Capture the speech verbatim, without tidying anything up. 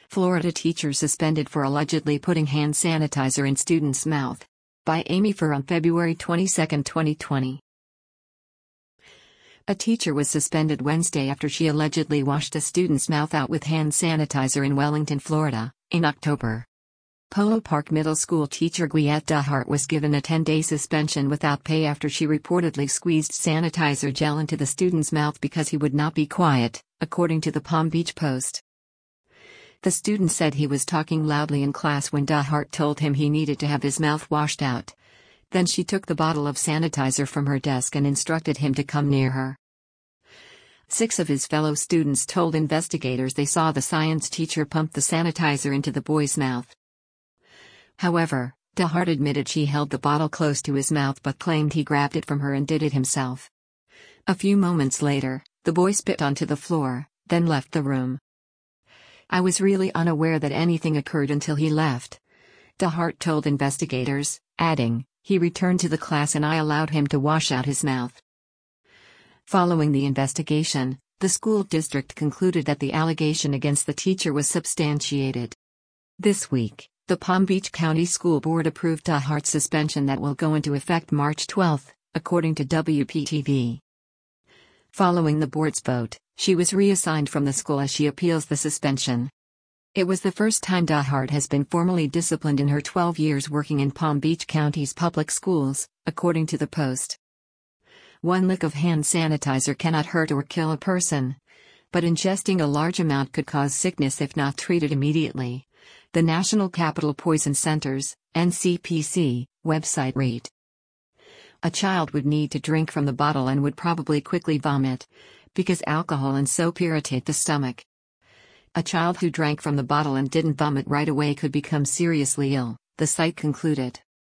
Florida teacher suspended for allegedly putting hand sanitizer in student's mouth. By Amy Fur on February twenty-second, twenty twenty. A teacher was suspended Wednesday after she allegedly washed a student's mouth out with hand sanitizer in Wellington, Florida, in October. Polo Park Middle School teacher Guiette DeHart was given a ten-day suspension without pay after she reportedly squeezed sanitizer gel into the student's mouth because he would not be quiet, according to the Palm Beach Post. The student said he was talking loudly in class when DeHart told him he needed to have his mouth washed out. Then she took the bottle of sanitizer from her desk and instructed him to come near her. Six of his fellow students told investigators they saw the science teacher pump the sanitizer into the boy's mouth. However, DeHart admitted she held the bottle close to his mouth but claimed he grabbed it from her and did it himself. A few moments later, the boy spit onto the floor, then left the room. "I was really unaware that anything occurred until he left," DeHart told investigators, adding, "He returned to the class and I allowed him to wash out his mouth." Following the investigation, the school district concluded that the allegation against the teacher was substantiated. This week, the Palm Beach County School Board approved DeHart's suspension that will go into effect March twelfth, according to W P T V. Following the board's vote, she was reassigned from the school as she appeals the suspension. It was the first time DeHart has been formally disciplined in her twelve years working in Palm Beach County's public schools, according to the Post. One lick of hand sanitizer cannot hurt or kill a person, but ingesting a large amount could cause sickness if not treated immediately, the National Capital Poison Center's, N C P C, website read. A child would need to drink from the bottle and would probably quickly vomit, because alcohol and soap irritate the stomach. A child who drank from the bottle and didn't vomit right away could become seriously ill, the site concluded.